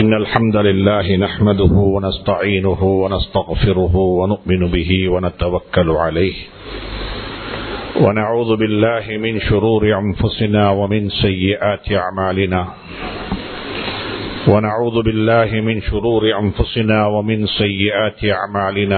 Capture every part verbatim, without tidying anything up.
إن الحمد لله نحمده ونستعينه ونستغفره ونؤمن به ونتوكل عليه ونعوذ بالله من شرور أنفسنا ومن سيئات أعمالنا ونعوذ بالله من شرور أنفسنا ومن سيئات أعمالنا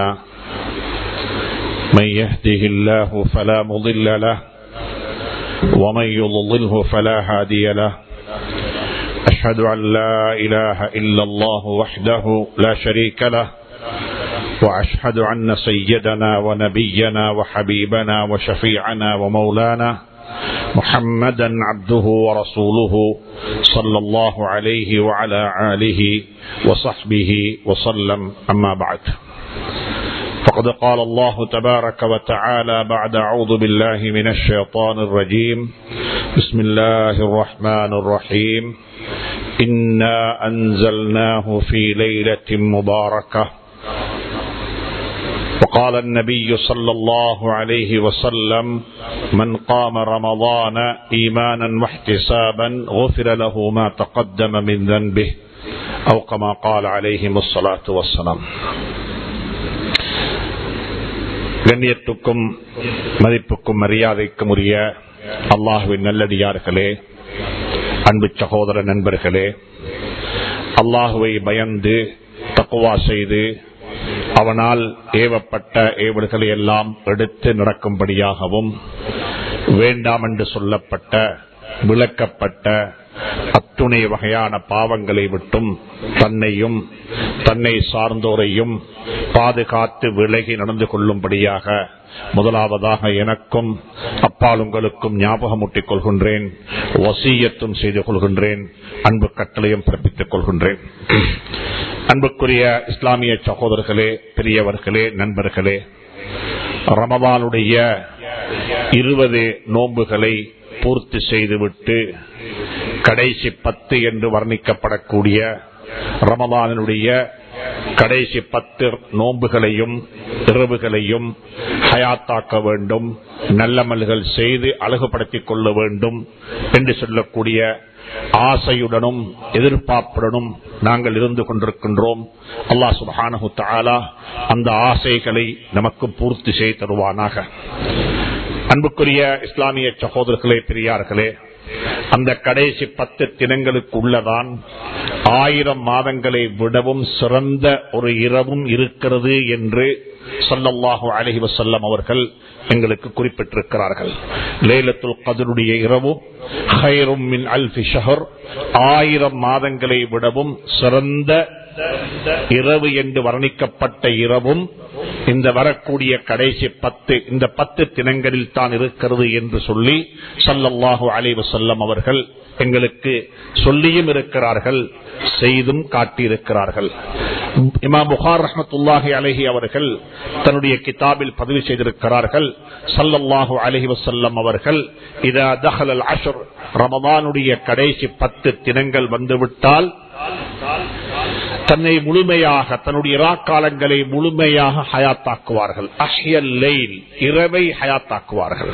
من يهده الله فلا مضل له ومن يضلله فلا هادي له أشهد أن لا إله إلا الله وحده لا شريك له وأشهد أن سيدنا ونبينا وحبيبنا وشفيعنا ومولانا محمدا عبده ورسوله صلى الله عليه وعلى آله وصحبه وسلم. أما بعد، فقد قال الله تبارك وتعالى بعد أعوذ بالله من الشيطان الرجيم بسم الله الرحمن الرحيم إنا أنزلناه في ليلة مباركة. وقال النبي صلى الله عليه وسلم من قام رمضان إيمانا واحتسابا غفر له ما تقدم من ذنبه أو كما قال عليهم الصلاة والسلام. கண்ணியத்துக்கும் மதிப்புக்கும் மரியாதைக்கும் உரிய அல்லாஹ்வின் நல்லடியார்களே, அன்பு சகோதர நண்பர்களே, அல்லாஹுவை பயந்து தக்வா செய்து அவனால் ஏவப்பட்ட ஏவல்களை எல்லாம் எடுத்து நடக்கும்படியாகவும், வேண்டாம் என்று சொல்லப்பட்ட விளக்கப்பட்ட அத்துணை வகையான பாவங்களை விட்டும் தன்னையும் தன்னை சார்ந்தோரையும் பாதுகாத்து விலகி நடந்து கொள்ளும்படியாக முதலாவதாக எனக்கும் அப்பால் உங்களுக்கும் ஞாபகமூட்டிக் கொள்கின்றேன், வசியத்தும் செய்து கொள்கின்றேன், அன்பு கட்டளையும் பிறப்பித்துக் கொள்கின்றேன். அன்புக்குரிய இஸ்லாமிய சகோதரர்களே, பெரியவர்களே, நண்பர்களே, ரமதானுடைய இருபது நோன்புகளை பூர்த்தி செய்துவிட்டு கடைசி பத்து என்று வர்ணிக்கப்படக்கூடிய ரமதானுடைய கடைசி பத்து நோன்புகளையும் இரவுகளையும் ஹயாத்தாக்க வேண்டும், நல்லமல்கள் செய்து அழகுபடுத்திக் கொள்ள வேண்டும் என்று சொல்லக்கூடிய ஆசையுடனும் எதிர்பார்ப்புடனும் நாங்கள் இருந்து கொண்டிருக்கின்றோம். அல்லாஹ் சுப்ஹானஹு தஆலா அந்த ஆசைகளை நமக்கு பூர்த்தி செய்து தருவானாக. அன்புக்குரிய இஸ்லாமிய சகோதரர்களே, பெரியார்களே, அந்த கடைசி பத்து தினங்களுக்கு உள்ளதான் ஆயிரம் மாதங்களை விடவும் சிறந்த ஒரு இரவும் இருக்கிறது என்று ஸல்லல்லாஹு அலைஹி வஸல்லம் அவர்கள் எங்களுக்கு குறிப்பிட்டிருக்கிறார்கள். லைலத்துல் கத்ருடைய இரவு ഖൈറുம் மின் அல்ஃபி ஷஹர், ஆயிரம் மாதங்களை விடவும் சிறந்த இரவு என்று வர்ணிக்கப்பட்ட இரவும் இந்த வரக்கூடிய கடைசி பத்து இந்த பத்து தினங்களில் தான் இருக்கிறது என்று சொல்லி ஸல்லல்லாஹு அலைஹி வஸல்லம் அவர்கள் எங்களுக்கு சொல்லியும் இருக்கிறார்கள், செய்தும் காட்டியிருக்கிறார்கள். இமாம் புகாரி ரஹ்மத்துல்லாஹி அலைஹி அவர்கள் தன்னுடைய கிதாபில் பதிவு செய்திருக்கிறார்கள், ஸல்லல்லாஹு அலைஹி வஸல்லம் அவர்கள் இதா தஹலல் அஷ்ர், ரமதானுடைய கடைசி பத்து தினங்கள் வந்துவிட்டால் தன்னை முழுமையாக தன்னுடைய இராக்காலங்களை முழுமையாக ஹயாத்தாக்குவார்கள். அஹ்யல் லைல், இரவை ஹயாத்தாக்குவார்கள்.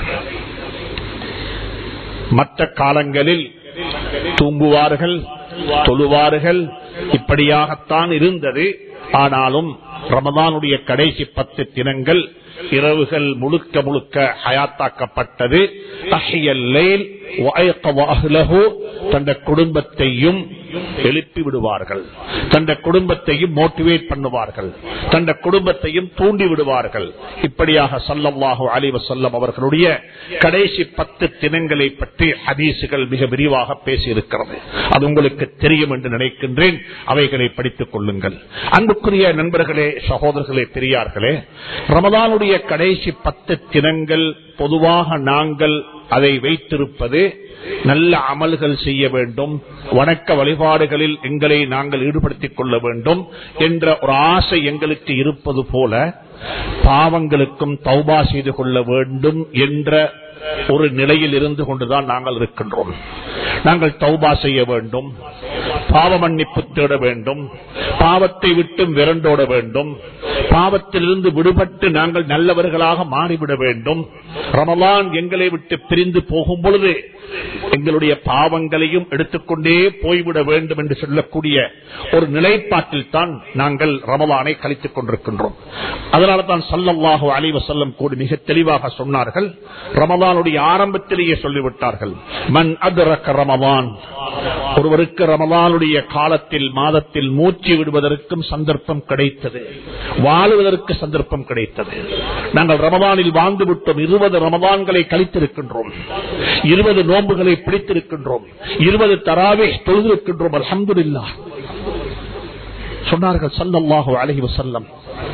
மற்ற காலங்களில் தூங்குவார்கள், தொழுவார்கள், இப்படியாகத்தான் இருந்தது. ஆனாலும் ரமதானுடைய கடைசி பத்து தினங்கள் இரவுகள் முழுக்க முழுக்க ஹயாத்தாக்கப்பட்டது. அஹ்யல் லைல் வஅய்கவ அஹ்லஹு, தந்த குடும்பத்தையும் எழுப்பி விடுவார்கள், தந்த குடும்பத்தையும் மோட்டிவேட் பண்ணுவார்கள், தந்த குடும்பத்தையும் தூண்டி விடுவார்கள். இப்படியாக ஸல்லல்லாஹு அலைஹி வஸல்லம் அவர்களுடைய கடைசி பத்து தினங்களை பற்றி ஹதீசுகள் மிக விரிவாக பேசியிருக்கிறது. அது உங்களுக்கு தெரியும் என்று நினைக்கின்றேன். அவைகளை படித்துக் கொள்ளுங்கள். அன்புக்குரிய நண்பர்களே, சகோதரர்களே, பெரியார்களே, ரமதானுடைய கடைசி பத்து தினங்கள் பொதுவாக நாங்கள் அதை வைத்திருப்பது நல்ல அமல்கள் செய்ய வேண்டும், வணக்க வழிபாடுகளில் எங்களை நாங்கள் ஈடுபடுத்திக் கொள்ள வேண்டும் என்ற ஒரு ஆசை எங்களுக்கு இருப்பது போல பாவங்களுக்கும் தௌபா செய்து கொள்ள வேண்டும் என்ற ஒரு நிலையில் இருந்து கொண்டுதான் நாங்கள் இருக்கின்றோம். நாங்கள் தௌபா செய்ய வேண்டும், பாவ மன்னிப்பு தேட வேண்டும், பாவத்தை விட்டு விரண்டோட வேண்டும், பாவத்திலிருந்து விடுபட்டு நாங்கள் நல்லவர்களாக மாறிவிட வேண்டும். ரமலான் எங்களை விட்டு பிரிந்து போகும் பொழுது எங்களுடைய பாவங்களையும் எடுத்துக்கொண்டே போய்விட வேண்டும் என்று சொல்லக்கூடிய ஒரு நிலைப்பாட்டில் தான் நாங்கள் ரமலானை கழித்துக் கொண்டிருக்கின்றோம். அதனால தான் ஸல்லல்லாஹு அலைஹி வஸல்லம் கூட மிக தெளிவாக சொன்னார்கள், ரமலானுடைய ஆரம்பத்திலேயே சொல்லிவிட்டார்கள், மன் அத்ரக ரமலான், ஒருவருக்கு ரமலானுடைய காலத்தில் மாதத்தில் மூச்சு விடுவதற்கும் சந்தர்ப்பம் கிடைத்தது, வாழுவதற்கு சந்தர்ப்பம் கிடைத்தது. நாங்கள் ரமலானில் வாழ்ந்து விட்டோம், இருபது ரமலான்களை கழித்திருக்கின்றோம், இருபது நோன்புகளை பிடித்திருக்கின்றோம், இருபது தராவீஹ் தொழுதிருக்கின்றோம். அல்ஹம்துலில்லாஹ் சொன்னார்கள் ஸல்லல்லாஹு அலைஹி வஸல்லம்.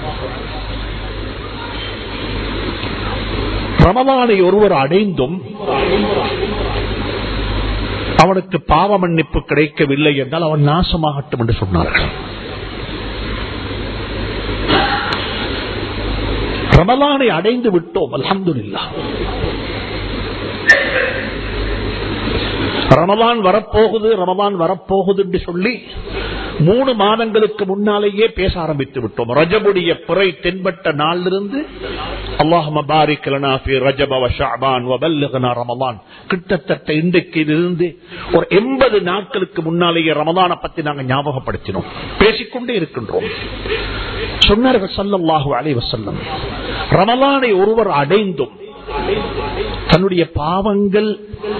ரமலானை ஒருவர் அடைந்தும் அவனுக்கு பாவ மன்னிப்பு கிடைக்கவில்லை என்றால் அவன் நாசமாகட்டும் என்று சொன்னார்கள். ரமலானை அடைந்து விட்டோம், அல்ஹம்துலில்லாஹ். ரமலான் வரப்போகுது ரமலான் வரப்போகுது என்று சொல்லி மூணு மாதங்களுக்கு முன்னாலேயே பேச ஆரம்பித்து விட்டோம். ரஜபுடைய பிறை தென்பட்ட நாளிலிருந்து அல்லாஹும்ம பாரிக் லனா ஃபீ ரஜப வ ஷஅபான் வ பல்லிக்னா ரமலான், கிட்டத்தட்ட இன்றைக்கு இருந்து ஒரு எண்பது நாட்களுக்கு முன்னாலேயே ரமலானை பத்தி நாங்கள் ஞாபகப்படுத்தினோம், பேசிக்கொண்டே இருக்கின்றோம். சொன்னார்கள் ஸல்லல்லாஹு அலைஹி வஸல்லம், ரமலானை ஒருவர் அடைந்தும் தன்னுடைய பாவங்கள்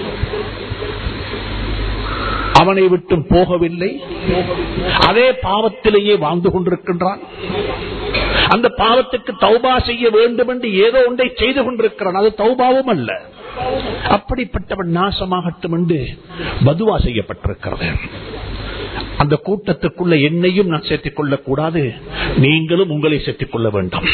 அவனை விட்டு போகவில்லை, அதே பாவத்திலேயே வாழ்ந்து கொண்டிருக்கின்றான், அந்த பாவத்துக்கு தௌபா செய்ய வேண்டும் என்று ஏதோ ஒன்றை செய்து கொண்டிருக்கிறான், அது தௌபாவும் அல்ல, அப்படிப்பட்டவன் நாசமாகட்டும் என்று பதுவா செய்யப்பட்டிருக்கிறது. அந்த கூட்டத்துக்குள்ள என்னையும் நான் சேர்த்துக் கொள்ளக் கூடாது, நீங்களும் உங்களை சேர்த்துக் கொள்ள வேண்டாம்.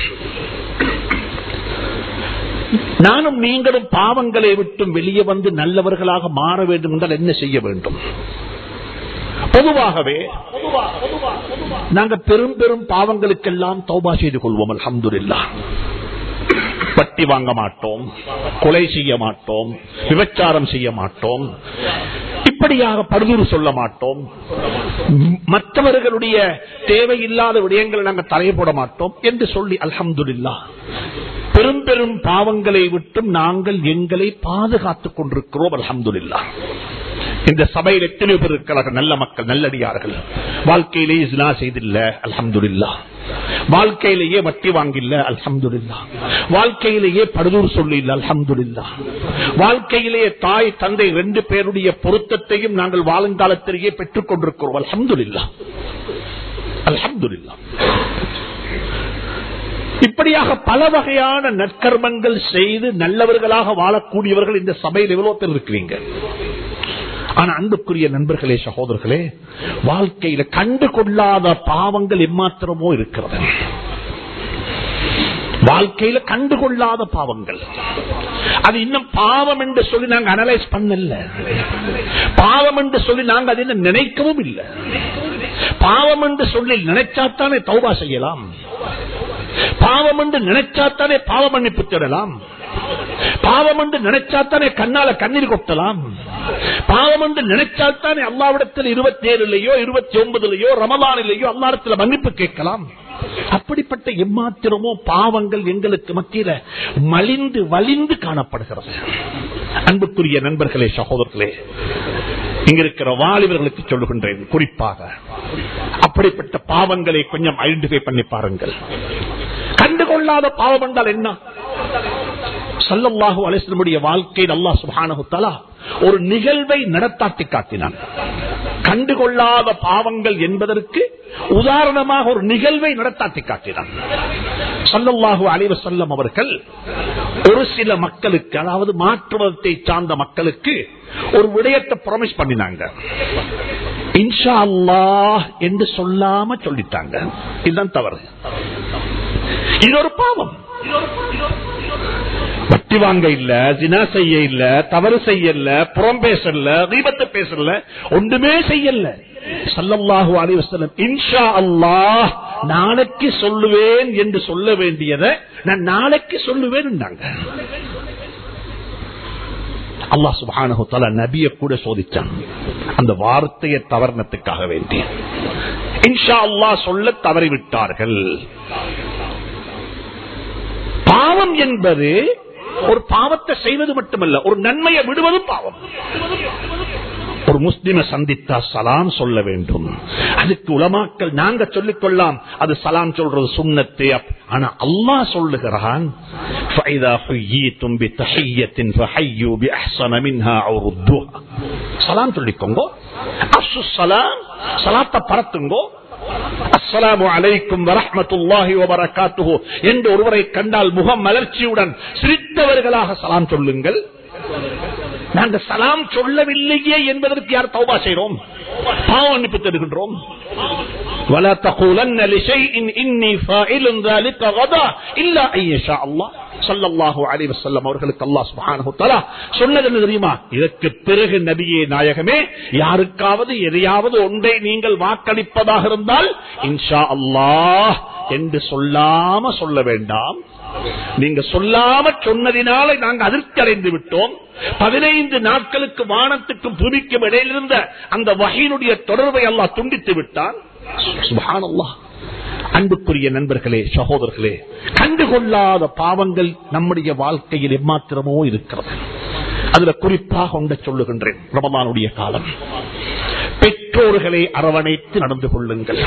நானும் நீங்களும் பாவங்களை விட்டும் வெளியே வந்து நல்லவர்களாக மாற வேண்டும் என்றால் என்ன செய்ய வேண்டும்? பொதுவாகவே நாங்கள் பெரும் பெரும் பாவங்களுக்கெல்லாம் தௌபா செய்து கொள்வோம், அல்ஹம்துலில்லாஹ். வட்டி வாங்க மாட்டோம், கொலை செய்ய மாட்டோம், விபச்சாரம் செய்ய மாட்டோம், இப்படியாக படுதூறு சொல்ல மாட்டோம், மற்றவர்களுடைய தேவையில்லாத விடயங்களை நாங்கள் தலைய போட மாட்டோம் என்று சொல்லி அல்ஹம்துலில்லாஹ் பெரும் பெரும் பாவங்களை விட்டும் நாங்கள் எங்களை பாதுகாத்துக் கொண்டிருக்கிறோம், அல்ஹம்துலில்லாஹ். இந்த சபையில் எத்தனை பேர் இருக்கிறார்கள் நல்ல மக்கள், நல்லடியார்கள், வாழ்க்கையிலேயே ஜினா செய்தில்ல, அல்ஹம்துலில்லாஹ். வாழ்க்கையிலேயே வட்டி வாங்கில்ல, அல்ஹம்துலில்லாஹ். வாழ்க்கையிலேயே படுதூர் சொல்லி இல்ல, அல்ஹம்துலில்லாஹ். வாழ்க்கையிலேயே தாய் தந்தை ரெண்டு பேருடைய பொருத்தத்தையும் நாங்கள் வாழுங்காலத்திலேயே பெற்றுக் கொண்டிருக்கிறோம், அல்ஹம்துலில்லாஹ், அல்ஹம்துலில்லாஹ். இப்படியாக பல வகையான நற்கர்மங்கள் செய்து நல்லவர்களாக வாழக்கூடியவர்கள் இந்த சபையில் எவ்வளவு பேர் இருக்கிறீங்க. ஆனா அன்புக்குரிய நண்பர்களே, சகோதரர்களே, வாழ்க்கையில கண்டு கொள்ளாத பாவங்கள் எம்மாத்திரமோ இருக்கிறது. வாழ்க்கையில கண்டுகொள்ளாத பாவங்கள், அது இன்னும் பாவம் என்று சொல்லி நாங்க அனலைஸ் பண்ணல, பாவம் என்று சொல்லி நாங்க அதை நினைக்கவும் இல்லை. பாவம் என்று சொல்லி நினைச்சாத்தானே தௌபா செய்யலாம், பாவம் என்று நினைச்சாத்தானே பாவ மன்னிப்பு தேடலாம், பாவம் என்று நினைச்சாத்தானே கண்ணால கண்ணீர் கொட்டலாம், பாவம் என்று நினைச்சாத்தானே அல்லாஹ்விடத்தில் இருபத்தி ஏழுலயோ இருபத்தி ஒன்பதுலயோ ரமலானிலேயோ அல்லாஹ்விடத்தில் மன்னிப்பு கேட்கலாம். அப்படிப்பட்ட எம்மாத்திரமோ பாவங்கள் எங்களுக்கு மத்தியில மலிந்து வலிந்து காணப்படுகிறது. அன்புக்குரிய நண்பர்களே, சகோதரர்களே, இங்க இருக்கிற வாலிபர்களுக்கு சொல்லுகின்றேன், குறிப்பாக அப்படிப்பட்ட பாவங்களை கொஞ்சம் ஐடென்டிஃபை பண்ணி பாருங்கள். கண்டுகொள்ளாத பாவம் என்றால் என்ன? ஸல்லல்லாஹு அலைஹி வஸல்லம் வாழ்க்கையில் அல்லாஹ் சுப்ஹானஹு வ தஆலா ஒரு நிகழ்வை நடத்தாட்டி காட்டினான். கண்டுகொள்ளாத பாவங்கள் என்பதற்கு உதாரணமாக ஒரு நிகழ்வை நடத்தாட்டி காட்டினான். ஸல்லல்லாஹு அலைஹி வஸல்லம் அவர்கள் ஒரு சில மக்களுக்கு, அதாவது மாற்று மதத்தை சார்ந்த மக்களுக்கு ஒரு விடயத்தை ப்ராமிஸ் பண்ணினாங்க. இன்ஷா அல்லாஹ் என்று சொல்லாம சொல்லிட்டாங்க. இதுதான் தவறு, இது ஒரு பாவம். வட்டி வாங்க இல்ல, ஜினா செய்ய இல்ல, தவறு செய்யல, புறம் பேசல, கீபத்து பேசல, ஒன்றுமே செய்யல. ஸல்லல்லாஹு அலைஹி வஸல்லம் இன்ஷா அல்லாஹ் நாளைக்கு சொல்லுவேன் என்று சொல்ல வேண்டியதை நான் நாளைக்கு சொல்லுவேன். அல்லாஹ் சுப்ஹானஹு வ தஆலா நபியை கூட சோதிச்சான். அந்த வார்த்தையை தவறினத்துக்காக வேண்டிய இன்ஷா அல்லாஹ் சொல்ல தவறிவிட்டார்கள். பாவம் என்பது ஒரு பாவத்தை செய்வது மட்டுமல்ல, ஒரு நன்மையை விடுவதும் பாவம். ஒரு முஸ்லிமை சந்தித்தா சலாம் சொல்ல வேண்டும். அதுக்கு உலமாக்கள் நாங்க சொல்லிக் கொள்ளலாம், அது சலாம் சொல்றது சுன்னத்து. ஆனா அல்லாஹ் சொல்லுகிறான், சலாம் சொல்லிக்கோங்க, சலாத்தை பரத்துங்கோ. அஸ்ஸலாமு அலைக்கும் வரஹ்மத்துல்லாஹி வபரகாத்துஹு என்று ஒருவரை கண்டால் முகம் மலர்ச்சியுடன் சிரித்தவர்களாக சலாம் சொல்லுங்கள். நாங்கள் சலாம் சொல்லவில்லையே என்பதற்கு யார் தௌபா செய்கிறோம், பாவம் மன்னிப்பு தேடுகின்றோம். வலா தகூலன்ன லிஷைஇன் இன்னி ஃபாயிலுன் ذلك غدا الا ان يشاء الله ஸல்லல்லாஹு அலைஹி வஸல்லம் அவர்களுக்கு அல்லாஹ் சுப்ஹானஹு வ தஆலா சொன்னது என்ன தெரியுமா? இதற்கு பிறகு நபியே நாயகமே, யாருக்காவது எதையாவது ஒன்றை நீங்கள் வாக்களிப்பதாக இருந்தால் இன்ஷா அல்லாஹ் என்று சொல்லாம சொல்ல வேண்டாம். நீங்க சொல்லாம சொன்னதினால நாங்கள் அதிர்ச்சி அடைந்து விட்டோம். பதினைந்து நாட்களுக்கு வானத்துக்கும் பூமிக்கும் இடையில் இருந்த அந்த வஹீனுடைய தொடர்பை அல்லாஹ் துண்டித்து விட்டான். சுப்ஹானல்லாஹ். அன்புக்குரிய நண்பர்களே, சகோதரர்களே, கண்டுகொள்ளாத பாவங்கள் நம்முடைய வாழ்க்கையில் எம்மாத்திரமோ இருக்கிறது. அதுல குறிப்பாக ஒன்றை சொல்லுகின்றேன். ரமலானுடைய காலம், பெற்றோர்களை அரவணைத்து நடந்து கொள்ளுங்கள்.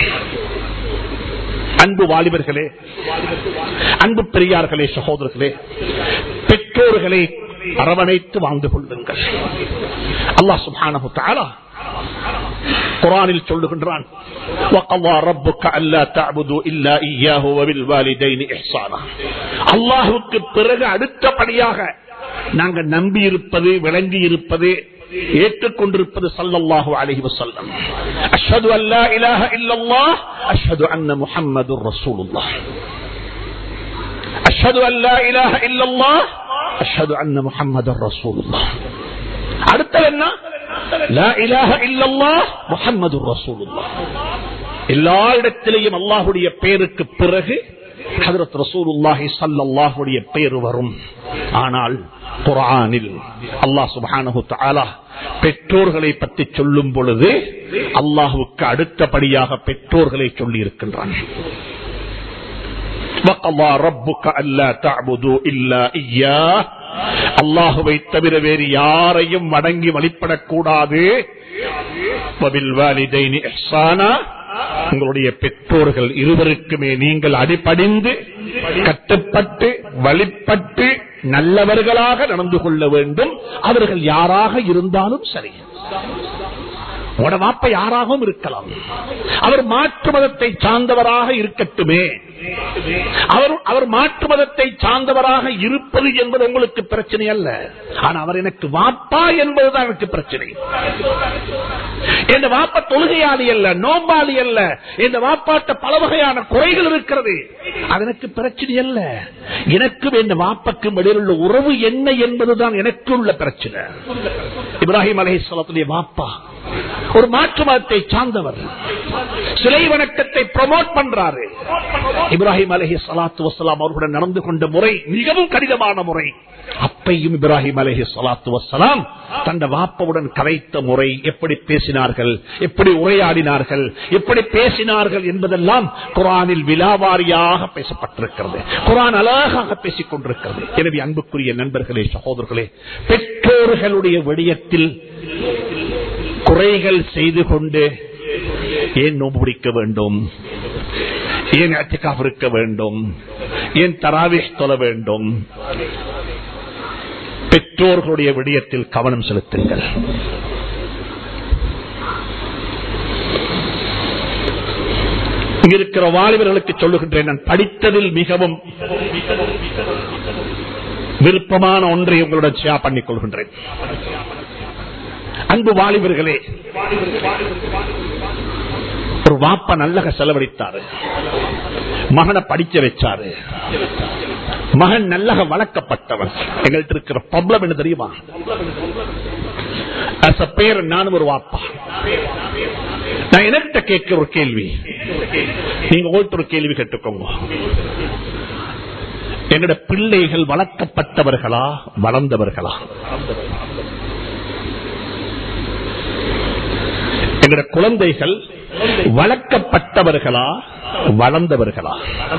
அன்பு வாலிபர்களே, அன்பு பெரியார்களே, சகோதரர்களே, பெற்றோர்களை அரவணைத்து வாழ்ந்து கொள்ளுங்கள். அல்லாஹ் சுப்ஹானஹு வ தஆலா குர்ஆனில் சொல்லுகின்றான், வகல்லா ரப்புக அல்லா தஅபுது இல்லா இய்யாஹு வபில் வாலிதைனி இஹ்சானா. அல்லாஹ்வுக்கு பிறகு அடுத்தபடியாக நாங்கள் நம்பி இருப்பது, விளங்கி இருப்பது, ஏற்றுக்கொண்டிருப்பது ஸல்லல்லாஹு அலைஹி வஸல்லம். அஷ்ஹது அல்லா இலாஹ இல்லல்லாஹ் அஷ்ஹது அன்ன முஹம்மதுர் ரசூலுல்லாஹ். அஷ்ஹது அல்லா இலாஹ இல்லல்லாஹ் அஷ்ஹது அன்ன முஹம்மதுர் ரசூலுல்லாஹ். அடுத்து என்ன? லா இலாஹ இல்லல்லாஹ் முஹம்மதுர் ரசூலுல்லாஹ். எல்லா இடத்திலேயும் அல்லாஹ்வுடைய பெயருக்கு பிறகு ஹஜ்ரத் ரசூலுல்லாஹி ஸல்லல்லாஹு அலைஹி பெயர் வரும். ஆனால் குர்ஆனில் அல்லாஹ் சுப்ஹானஹு தஆலா பெற்றோர்களை பற்றி சொல்லும் பொழுது அல்லாஹ்வுக்கு அடுத்தபடியாக பெற்றோர்களை சொல்லி இருக்கின்றான். வகல்லா ரப்புக அல்லா தஅபுது இல்லா இய்யாஹ். அல்லாஹ்வை தவிர வேறு யாரையும் வணங்கி வழிபடக்கூடாது. வபில் வாலிதைனி இஹ்சானா. உங்களுடைய பெற்றோர்கள் இருவருக்குமே நீங்கள் அடிபணிந்து கட்டுப்பட்டு வழிபட்டு நல்லவர்களாக நடந்து கொள்ள வேண்டும். அவர்கள் யாராக இருந்தாலும் சரி. உட வாப்ப யாராகவும் இருக்கலாம், அவர் மாற்று மதத்தை சார்ந்தவராக இருக்கட்டுமே. அவர் அவர் மாற்று மதத்தை சார்ந்தவராக இருப்பது என்பது உங்களுக்கு பிரச்சனை அல்ல. ஆனா அவர் எனக்கு வாப்பா என்பதுதான் எனக்கு பிரச்சனை. என் வாப்பா தொழுகையாளி அல்ல, நோம்பாளி அல்ல, என் வாப்பாட்ட பல வகையான குறைகள் இருக்கிறது, அது எனக்கு பிரச்சனை அல்ல. எனக்கும் என் வாப்பக்கும் இடையில் உள்ள உறவு என்ன என்பதுதான் எனக்கு உள்ள பிரச்சனை. இப்ராஹிம் அலைஹிஸ்ஸலாத்துடைய வாப்பா ஒரு மாற்று மதத்தை சார்ந்தவர், சிலை வணக்கத்தை ப்ரமோட் பண்றாரு. இப்ராஹிம் அலைஹிஸ்ஸலாத்து வஸ்ஸலாம் அவர்களுடன் நடந்து கொண்ட முறை மிகவும் கடினமான முறை. அப்பையும் இப்ராஹிம் அலைஹிஸ்ஸலாத்து வஸ்ஸலாம் தந்த வாப்பவுடன் கரைத்த முறை, எப்படி பேசினார்கள், எப்படி உரையாடினார்கள், எப்படி பேசினார்கள் என்பதெல்லாம் குர்ஆனில் விலாவாரியாக பேசப்பட்டிருக்கிறது. குர்ஆன் அழகாக பேசிக் கொண்டிருக்கிறது. எனவே அன்புக்குரிய நண்பர்களே, சகோதரர்களே, பெற்றோர்களுடைய விடயத்தில் குறைகள் செய்து கொண்டு ஏன் நோன்பு பிடிக்க வேண்டும், ஏன் இஅ்திகாஃப் இருக்க வேண்டும், ஏன் தராவீஹ் தொழ வேண்டும்? பெற்றோர்களுடைய விடயத்தில் கவனம் செலுத்துங்கள். இருக்கிற வாலிபர்களுக்கு சொல்லுகின்றேன், நான் படித்ததில் மிகவும் விருப்பமான ஒன்றை உங்களுடன் ஷேர் பண்ணிக் கொள்கின்றேன். அன்பு வாலிபர்களே, ஒரு வாப்பா நல்லக செலவழித்தாரு, மகனை படிக்க வச்சாரு, மகன் நல்லக வளர்க்கப்பட்டவன். எங்கள்கிட்ட இருக்கிற ப்ராப்ளம் என்ன தெரியுமா? பேர் நானும் ஒரு வாப்பா, நான் என்கிட்ட கேட்கிற ஒரு கேள்வி, நீங்க ஒரு கேள்வி கேட்டுக்கோங்க. எங்கட பிள்ளைகள் வளர்க்கப்பட்டவர்களா, வளர்ந்தவர்களா? எங்கட குழந்தைகள் வளர்க்கப்பட்டவர்களா வளர்ந்தவர்களா?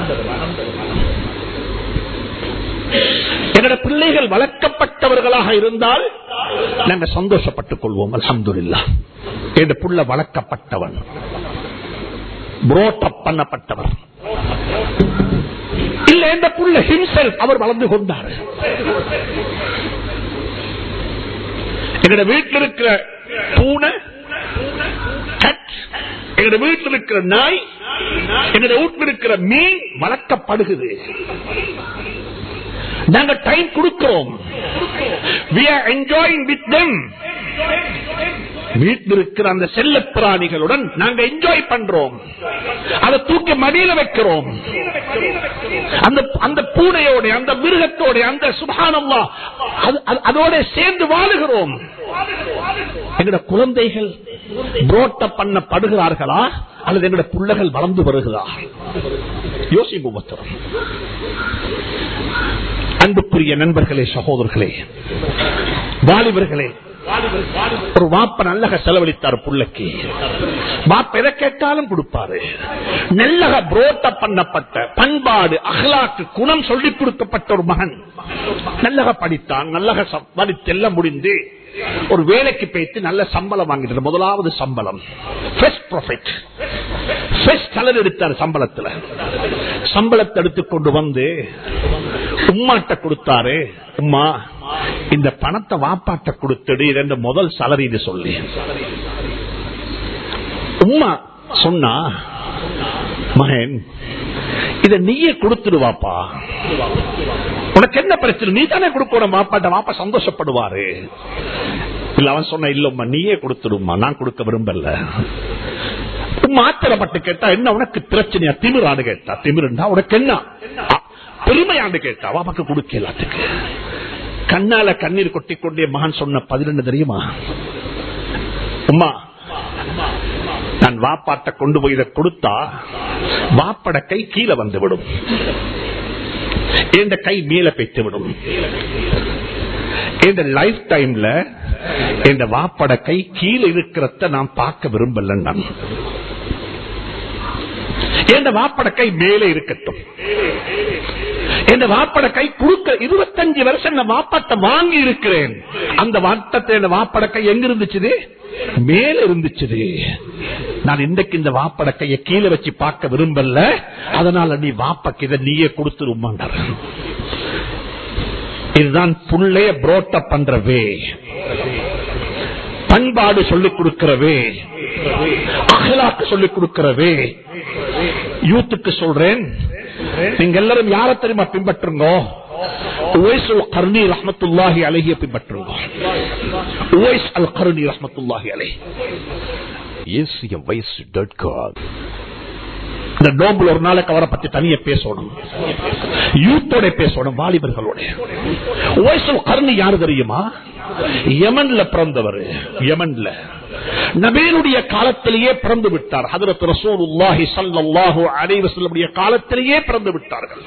எங்கட பிள்ளைகள் வளர்க்கப்பட்டவர்களாக இருந்தால் நாங்கள் சந்தோஷப்பட்டுக் கொள்வோம். அல்ஹம்துலில்லாஹ், என் புள்ள வளர்க்கப்பட்டவன், புரோட்டப் பண்ணப்பட்டவர். இல்ல, எந்த புள்ள ஹிம்செல்ஃப் அவர் வளர்ந்து கொண்டார். எங்கட வீட்டில் இருக்கிற பூனை, எங்கட வீட்டில் இருக்கிற நாய், எங்கட வீட்டில் இருக்கிற மீன் வளர்க்கப்படுகிறது. நாங்க டைம் கொடுக்கிறோம். We are enjoying with them. வீட்டில் இருக்கிற அந்த செல்ல பிராணிகளுடன் நாங்க என்ஜாய் பண்றோம். அதை தூக்கி மடியில வைக்கிறோம். அந்த அந்த பூனையோட, அந்த மிருகத்தோட, அந்த சுப்ஹானல்லாஹ் அதோட சேர்ந்து வாழுகிறோம். எங்கட குழந்தைகள் புரோட்ட பண்ணப்படுகிறார்களா அல்லது எங்கட பிள்ளைகள் வளர்ந்து வருகிறா? யோசிப்போம். அன்புக்குரிய நண்பர்களே, சகோதரர்களே, வாலிபர்களே, ஒரு வாப்ப நல்லக செலவழித்தார் புள்ளைக்கு. வாப்ப எதை கேட்டாலும் கொடுப்பாரு. நல்லக புரோட்ட பண்ணப்பட்ட பண்பாடு, அஹ்லாக்கு, குணம் சொல்லிக் கொடுக்கப்பட்ட ஒரு மகன் நல்லக படித்தான். நல்லக படித்து எல்லாம் முடிந்து ஒரு வேலைக்கு போயிட்டு நல்ல சம்பளம் வாங்கிட்டு, முதலாவது சம்பளம், எடுத்தார். சம்பளத்துல சம்பளத்தை எடுத்துக் கொண்டு வந்து உம்மாட்ட கொடுத்தாரு. உம்மா, இந்த பணத்தை வாப்பாட்ட கொடுத்துடு, இரண்டு முதல் சலரின்னு சொல்லி. உம்மா சொன்னா, மகன் இத நீயே கொடுத்துடுவாப்பா, உனக்கு என்ன பிரச்சனை, நீ தானே கொடுக்கணும் வாப்பாட்ட, வாப்பா சந்தோஷப்படுவாரு. இல்ல, அவன் சொன்ன, இல்லம்மா நீயே கொடுத்துடுமா, நான் கொடுக்க விரும்பல. ஆத்திரப்பட்டு கேட்டா, என்ன உனக்கு பிரச்சனையா, திமிரான்னு கேட்டா. திமிருண்டா உனக்கு என்ன, பெருமையாண்டு கேட்டா. வாப்பாக்கு கொடுக்க எல்லாத்துக்கு கண்ணால கண்ணீர் கொட்டிக்கொண்டே மகன் சொன்ன பதில் என்ன தெரியுமா? உம்மா, நான் வாப்பாட்ட கொண்டு போய் இதை கொடுத்தா வாப்பட கை கீழே வந்துவிடும், இந்த கை மேல பெற்று விடும். இந்த லைஃப் டைம்ல இந்த வாப்பட கை கீழே இருக்கிறத நான் பார்க்க விரும்பல. நான் இந்த வாப்பட கை மேலே இருக்கட்டும். இந்த வாப்பட கை கொடுக்க இருபத்தஞ்சு வருஷம் நான் வாப்பாட்ட வாங்கி இருக்கிறேன். அந்த வாட்டத்தை இந்த வாப்பட கை எங்க இருந்துச்சு? மேல இருந்துச்சு. நான் இன்றைக்கு இந்த வாப்பட கையை கீழே வச்சு பார்க்க விரும்பல. அதனால நீ வாப்பக்கு இதை நீயே கொடுத்துருமாண்டார். இதுதான் புள்ளைய புரோட்ட பண்றவே, பண்பாடு சொல்லிக் கொடுக்கிறவே, அஹ்லாக்கு சொல்லிக் கொடுக்கிறவே. யூத்துக்கு சொல்றேன், நீங்க எல்லாரும் யார தெரியுமா பின்பற்றுங்க? உவைஸ் அல் கர்னி ரஹ்மத்துல்லாஹி அலைஹி பின்பற்றுங்க. உவைஸ் அல் கர்னி ரஹ்மத்துல்லாஹி அலைஹி. ஏசியம் வைஸ் டாட் காம். இந்த நோம்புல ஒரு நாளைக்கு அவரை பத்தி தனியா பேசணும், யூத்தோட பேசணும், வாலிபர்களோட. உவைஸ் அல் கர்னி யாரு தெரியுமா? யமன்ல பிறந்தவர். யமன்ல நபியுடைய காலத்திலேயே பிறந்து விட்டார். ஹஜ்ரத் ரசூலுல்லாஹி ஸல்லல்லாஹு அலைஹி வஸல்லம் காலத்திலேயே பிறந்து விட்டார்கள்.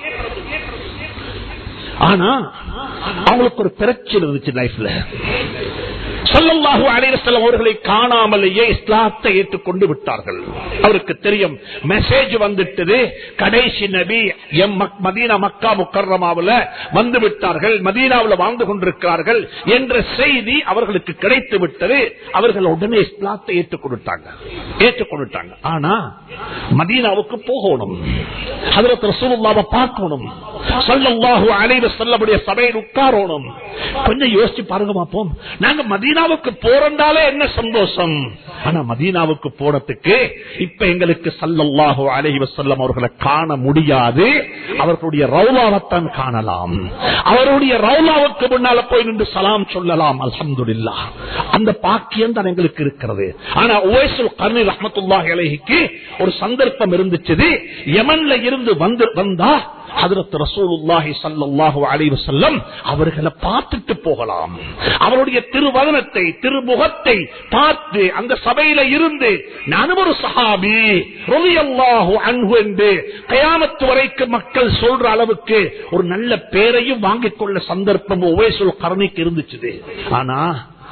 ஆனா அவங்களுக்கு ஒரு பிரச்சனை இருந்துச்சு லைஃப்ல. ஸல்லல்லாஹு அலைஹி வஸல்லம் அவர்களை காணாமலேயே இஸ்லாத்தை ஏற்றுக்கொண்டு விட்டார்கள். அவருக்கு தெரியும் மெசேஜ் வந்துட்டது, கடைசி நபி மதீனா மக்கா முக்கர்ரமாவுல வந்து விட்டார்கள், மதீனாவுல வாழ்ந்து கொண்டிருக்கிறார்கள் என்ற செய்தி அவர்களுக்கு கிடைத்து விட்டது. அவர்கள் உடனே இஸ்லாத்தை ஏற்றுக்கொண்டாங்க ஏற்றுக்கொண்டாங்க ஆனா மதீனாவுக்கு போகணும், ஹஜ்ரத் ரசூலுல்லாஹ்வை பார்க்கணும், ஸல்லல்லாஹு அலைஹி வஸல்லம் சபையில் உட்காரணும். கொஞ்சம் யோசிச்சு பாருங்க பாப்போம். நாங்க மதீனாவுக்கு போறதாலே என்ன சந்தோஷம், ஆனா மதீனாவுக்கு போறதுக்கு இப்ப எங்களுக்கு ஸல்லல்லாஹு அலைஹி வஸல்லம் அவர்களை காண முடியாது. அவர்களுடைய ரவுலாவைத்தான் காணலாம். அவருடைய ரவுலாவுக்கு முன்னால போய் நின்று சலாம் சொல்லலாம். அல்ஹம்துலில்லாஹ், அந்த பாக்கியம் தான் எங்களுக்கு இருக்கிறது. ஆனா உவைஸுல் கர்னி ரஹ்மத்துல்லாஹி அலைஹிக்கு ஒரு சந்தர்ப்பம் இருந்துச்சு. யமன்ல இருந்து வந்து வந்தா ஹஜ்ரத் ரசூலுல்லாஹி ஸல்லல்லாஹு அலைஹி வஸல்லம் அவர்களை பார்த்துட்டு போகலாம். அவருடைய திருவதனத்தை, திருமுகத்தை பார்த்து அந்த சபையில இருந்து நானும் ஒரு சஹாபி ரலியல்லாஹு அன்ஹு என்று கியாமத் வரைக்கும் மக்கள் சொல்ற அளவுக்கு ஒரு நல்ல பேரையும் வாங்கிக் கொள்ள சந்தர்ப்பம் உவைஸுல் கர்னிக்கு இருந்துச்சு. ஆனா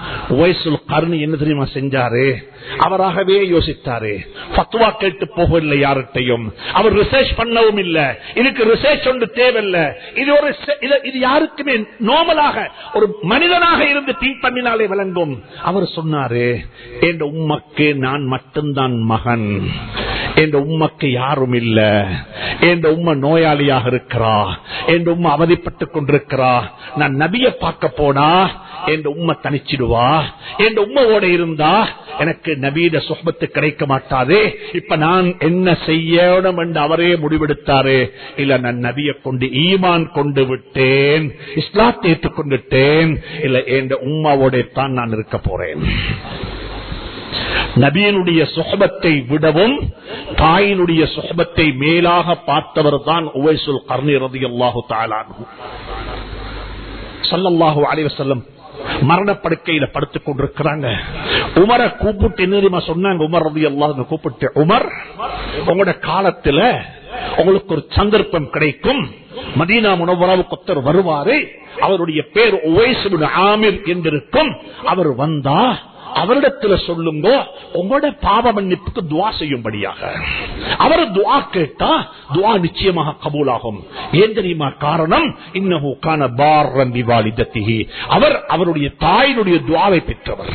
உவைசுல் கர்னி என்ன தெரியுமா செஞ்சாரு? அவராகவே யோசித்தாரு. ஃபத்வா கேட்டு போகவில்லை யார்கிட்டையும். அவர் ரிசர்ச் பண்ணவும் இல்லை. இதுக்கு ரிசர்ச் ஒன்று தேவையில்லை. இது ஒரு இது யாருக்குமே நார்மலாக ஒரு மனிதனாக இருந்து திங்க் பண்ணினாலே விளங்கும். அவர் சொன்னாரு, என் உம்மக்கு நான் மட்டும்தான் மகன், என் உம்மக்கு யாரும் இல்ல, என் உம்மை நோயாளியாக இருக்கிறா, என் உம்மை அவதிப்பட்டுக் கொண்டிருக்கிறா. நான் நபியை பார்க்க போனா என் உம்மை தனிச்சிடுவா, என் உம்மோட இருந்தா எனக்கு நபீட சுஹபத்து கிடைக்க மாட்டாது. இப்ப நான் என்ன செய்யணும் என்று அவரே முடிவெடுத்தாரு. இல்ல, நான் நபியை கொண்டு ஈமான் கொண்டு விட்டேன், இஸ்லாத்தை ஏற்றுக்கொண்டுட்டேன், இல்ல என் உம்மாவோட தான் நான் இருக்க போறேன். நபியினுடைய சுஹபத்தை விடவும் தாயினுடைய சுஹபத்தை மேலாக பார்த்தவர் தான் உவைசுல் கர்னி ரலியல்லாஹு தஆலா அன்ஹு. ஸல்லல்லாஹு அலைஹி வஸல்லம் மரணப்படுக்கையில படுத்துக் கொண்டிருக்கிறாங்க. உமரை கூப்பிட்டு என்ன சொன்னாங்க? உமர் ரலியல்லாஹு அன்ஹு கூப்பிட்டு, உமர், உங்களோட காலத்துல உங்களுக்கு ஒரு சந்தர்ப்பம் கிடைக்கும், மதீனா முனவ்வராவுக்கு ஒருத்தர் வருவாரு, அவருடைய பேர் உவைஸ் இப்னு ஆமிர் என்றிருக்கும். அவர் வந்தா அவரிடத்துல சொல்லுங்க, உங்களோட பாவ மன்னிப்புக்கு துவா செய்யும்படியாக. அவர் துவா கேட்டா துவா நிச்சயமாக கபூலாகும். ஏன் தெரியுமா காரணம்? இன்னஹு கான பார்ரன் பிவாலிதத்திஹி, அவர் அவருடைய தாயினுடைய துவாவை பெற்றவர்.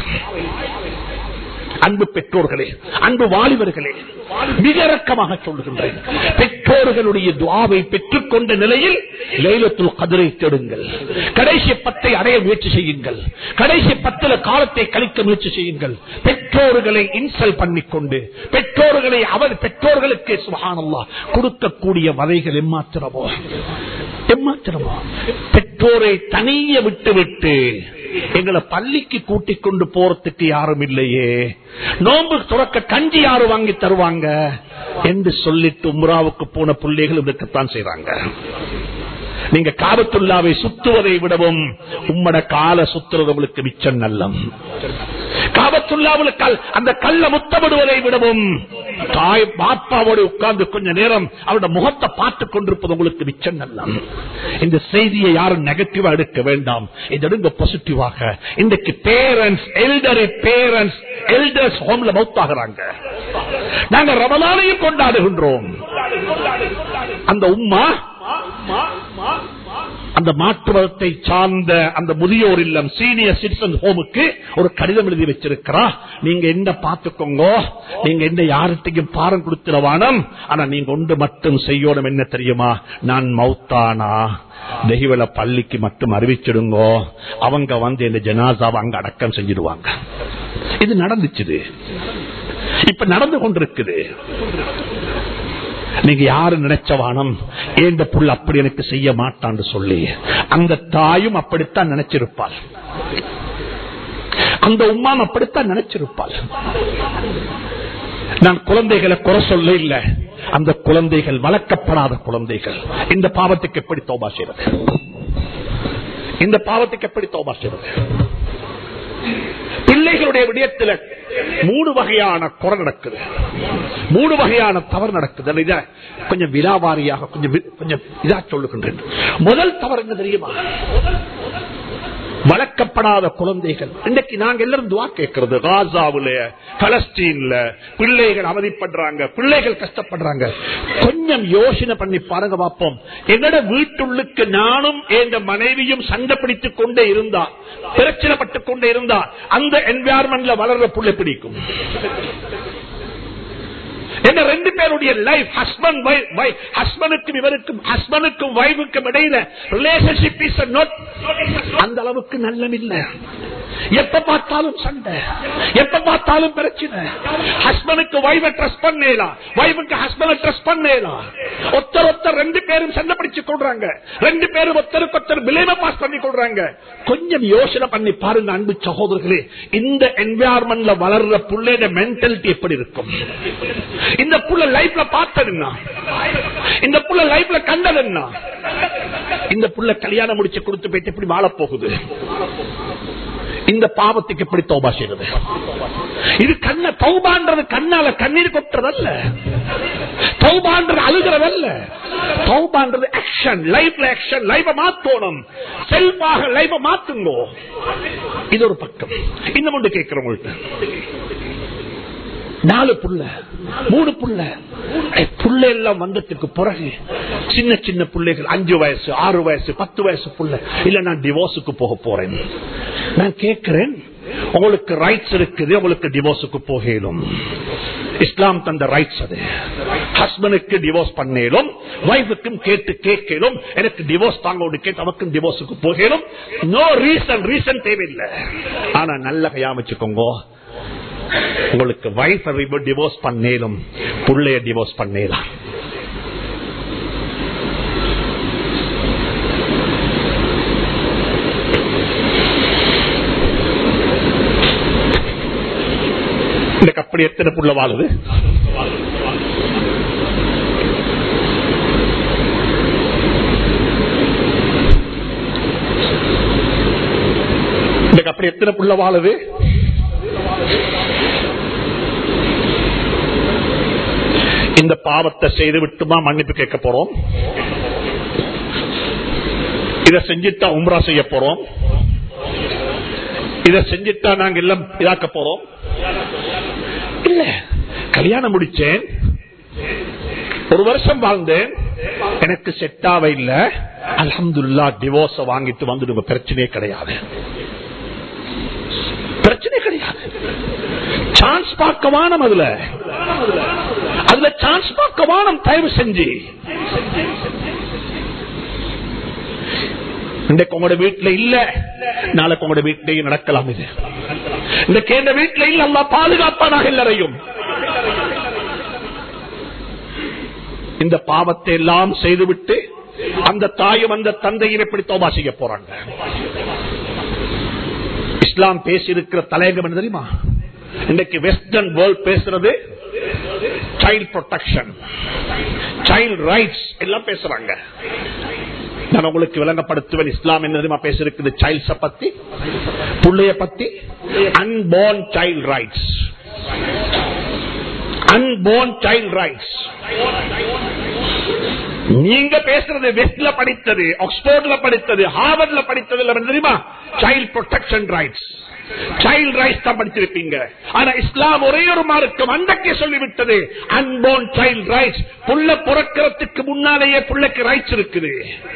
அன்பு பெற்றோர்களே, அன்பு வாலிபர்களே, மிக இரக்கமாக சொல்லுகின்றேன், பெற்றோர்களுடைய துஆவை பெற்றுக் கொண்ட நிலையில் லைலத்துல் கத்ரை தேடுங்கள். கடைசி பத்தை அடைய முயற்சி செய்யுங்கள். கடைசி பத்துல காலத்தை கழிக்க முயற்சி செய்யுங்கள். பெற்றோர்களை இன்சல் பண்ணிக்கொண்டு பெற்றோர்களை அவர் பெற்றோர்களுக்கு சுப்ஹானல்லாஹ் கொடுக்கக்கூடிய வதைகள் எம்மாத்திரமோ எம்மாத்திரமோ. பெற்றோரை தனிய விட்டு விட்டு எங்களை பள்ளிக்கு கூட்டிக் கொண்டு போறதுக்கு யாரும் இல்லையே, நோன்பு துறக்க கஞ்சி யாரு வாங்கி தருவாங்க என்று சொல்லிட்டு உம்ராவுக்கு போன பிள்ளைகள் இருக்கத்தான் செய்றாங்க. நீங்க காபத்துல்லாவை சுத்துவதை விடவும் உம்மட கால சுத்துறது உங்களுக்கு மிச்சம் நல்லம். காபத்துல்லாவில் அந்த கல்ல முத்தமிடுவதை விடவும் தாய் பாப்பாவோடு உட்கார்ந்து கொஞ்ச நேரம் அவருடைய முகத்தை பார்த்துக் கொண்டிருப்பது உங்களுக்கு மிச்சம் நல்லம். இந்த செய்தியை யாரும் நெகட்டிவா எடுக்க வேண்டாம், இது பாசிட்டிவாக. இன்றைக்கு பேரண்ட்ஸ் எல்டரி பேரண்ட்ஸ் எல்டர்ஸ் ஹோம்ல மௌத்தாகிறாங்க. நாங்க ரமலானையும் கொண்டாடுகின்றோம். அந்த உம்மா அந்த மாற்று மதத்தை சார்ந்த அந்த முதியோர் இல்லம் சீனியர் சிட்டிசன் ஹோமுக்கு ஒரு கடிதம் எழுதி வச்சிருக்கிறா. நீங்க என்ன பாத்துக்கோங்க, நீங்க எந்த யார்கிட்டையும் பாரம் கொடுத்துடவானம், ஆனா நீங்க ஒன்று மட்டும் செய்யணும், என்ன தெரியுமா? நான் மௌத்தானா தெஹிவல பள்ளிக்கு மட்டும் அறிவிச்சிடுங்க, அவங்க வந்து இந்த ஜனாசாவை அங்க அடக்கம் செஞ்சிடுவாங்க. இது நடந்துச்சு, இப்ப நடந்து கொண்டிருக்குது. நீங்க யாரு நினைச்சவானம் ஏந்த புள்ள அப்படி எனக்கு செய்ய மாட்டான்னு சொல்லி அந்த தாயும் அப்படித்தான் நினைச்சிருப்பாள், அந்த உம்மாம் அப்படித்தான் நினைச்சிருப்பாள். நான் குழந்தைகளை குறை சொல்ல இல்லை, அந்த குழந்தைகள் வளர்க்கப்படாத குழந்தைகள். இந்த பாவத்துக்கு எப்படி தௌபா செய்வது? இந்த பாவத்துக்கு எப்படி தௌபா செய்வது? பிள்ளைகளுடைய விடயத்தில் மூணு வகையான குறை நடக்குது, மூணு வகையான தவறு நடக்குது. இத கொஞ்சம் விலாவாரியாக கொஞ்சம் கொஞ்சம் இதா சொல்லுகின்றேன். முதல் தவறு என்ன தெரியுமா? வளர்க்கப்படாத குழந்தைகள். இன்றைக்கு நாங்க எல்லாரும் துவா கேட்கிறது, காசாவுல பலஸ்தீன்ல பிள்ளைகள் அவதிப்படுறாங்க, பிள்ளைகள் கஷ்டப்படுறாங்க. கொஞ்சம் யோசனை பண்ணி பாருங்க பார்ப்போம். என்னோட வீட்டுள்ளுக்கு நானும் என் மனைவியும் சண்டை பிடித்துக் கொண்டே இருந்தா, பிரச்சனைப்பட்டுக் கொண்டே இருந்தா, அந்த என்வாயர்மெண்ட்ல வளர்ற புள்ளை பிடிக்கும். என்ன ரெண்டு பேருடைய லைஃப், ஹஸ்பண்ட் ஹஸ்பண்டுக்கும் இவருக்கும் ஹஸ்பண்டுக்கும் வைஃபுக்கும் இடையில ரிலேஷன்ஷிப் இஸ் நாட் அந்த அளவுக்கு நல்லம் இல்ல. எப்ப பார்த்தாலும் சண்டை, எப்ப பார்த்தாலும் பிரச்சனை. ஹஸ்பண்டுக்கு வைஃபை ட்ரஸ்ட் பண்ணலாம், வைஃபுக்கு ஹஸ்பண்டை ட்ரஸ்ட் பண்ணலாம். ஒருத்தர் ஒருத்தர் ரெண்டு பேரும் சண்டை பிடிச்சு கொள்றாங்க, ரெண்டு பேரும் ஒருத்தருக்கு ஒருத்தர் பிளேம பாஸ் பண்ணி கொள்றாங்க. கொஞ்சம் யோசனை பண்ணி பாருங்க அன்பு சகோதரர்களே, இந்த என்வாயர்மெண்ட்ல வளர்ற புள்ளையோட மென்டாலிட்டி எப்படி இருக்கும்? இந்த புள்ள லைஃப்ல பார்த்தது என்ன? இந்த புள்ள லைஃப்ல கண்டது என்ன? இந்த புள்ள கல்யாணம் முடிச்சு கொடுத்து போயிட்டு எப்படி வாழ போகுது? இந்த பாவத்துக்கு எப்படி தௌபா செய்வது? இது கண்ண தௌபான்றது கண்ணால கண்ணீர் கொட்டுறதல்ல, தௌபான்றது அழுக அழுகிறதல்ல. தௌபான்றது ஆக்ஷன், லைஃப்ல ஆக்ஷன், லைஃப மாத்தணும். செல்ஃபாக லைஃப மாத்துங்கோ. இது ஒரு பக்கம். இன்னும் ஒன்று கேட்கிறவங்கள்ட்ட, நாலு புள்ள மூணு புள்ள புள்ள எல்லாம் வந்ததுக்கு பிறகு சின்ன சின்ன பிள்ளைகள் அஞ்சு வயசு ஆறு வயசு பத்து வயசு புள்ள, இல்ல நான் டிவோர்ஸுக்கு போக போறேன். நான் கேட்கிறேன், உங்களுக்கு ரைட்ஸ் இருக்குது, உங்களுக்கு டிவோர்ஸுக்கு போகலும். இஸ்லாம் தந்த ரைட்ஸ் அது. ஹஸ்பண்டுக்கு டிவோர்ஸ் பண்ணேலும், வைஃபுக்கும் கேட்டு கேட்கலும், எனக்கு டிவோர்ஸ் தாங்க கேட்டு அவருக்கும் டிவோர்ஸுக்கு போகலும். நோ ரீசன், ரீசன் தேவையில்லை. ஆனா நல்ல கையாமச்சுக்கோங்க, உங்களுக்கு வைஃப் டிவோர்ஸ் பண்ணேலும் புள்ளைய டிவோர்ஸ் பண்ணேலாம். இந்த அப்படி எத்தனை புள்ள வாழுது? இந்த அப்படி எத்தனை புள்ள வாழுது? இந்த பாவத்தை செய்து விட்டுமா மன்னிப்பு கேட்க போறோம்? இதை செஞ்சுட்டா உம்ரா செய்ய போறோம்? இதை செஞ்சுட்டா நாங்க எல்லாம் இதாக்க போறோம்? இல்ல. கல்யாணம் முடிச்சேன், ஒரு வருஷம் வாழ்ந்தேன், எனக்கு செட்டாவே இல்ல, அல்ஹம்துலில்லாஹ் டிவோர்ஸ் வாங்கிட்டு வந்துடுங்க, பிரச்சனையே கிடையாது, பிரச்சனை கிடையாது. சான்ஸ் பார்க்க வானம், அதுல அதுல சான்ஸ் பார்க்க வானம். தயவு செஞ்சு இன்றைக்கு உங்களோட வீட்டுல இல்ல, நாளைக்கு உங்களோட வீட்டிலேயே நடக்கலாம். இது இன்றைக்கு எந்த வீட்டுல இல்ல, அல்லாஹ் பாதுகாப்பானாக எல்லாரையும். இந்த பாவத்தை எல்லாம் செய்துவிட்டு அந்த தாயும் அந்த தந்தையும் எப்படி தௌபா செய்ய போறாங்க? இஸ்லாம் பேசியிருக்கிற தலையங்கம் என்ன தெரியுமா? இன்றைக்கு வெஸ்டர்ன் வேர்ல்ட் பேசுறது சைல்ட் ப்ரொடெக்ஷன், சைல்ட் ரைட்ஸ் எல்லாம் பேசுறாங்க. நான் உங்களுக்கு விளங்கப்படுத்துவேன். இஸ்லாம் என்ன தெரியுமா பேசிருக்குது? சைல்ட்ஸ பத்தி, புள்ளைய பத்தி. Unborn child rights, unborn child rights. நீங்க பேசுறது வெஸ்ட்ல படித்தது, ஆக்ஸ்போர்ட்ல படித்தது, ஹார்வர்ட்ல படித்தது இல்ல தெரியுமா? Child protection rights, child rights தான் படிச்சிருப்பீங்க. ஆனா இஸ்லாம் ஒரே ஒரு மார்க்கம் அன்றைக்கே சொல்லிவிட்டது, அன்போர்ன் சைல்ட் ரைட்ஸ். புள்ள பிறக்கிறதுக்கு முன்னாலேயே புள்ளைக்கு ரைட்ஸ் இருக்குது.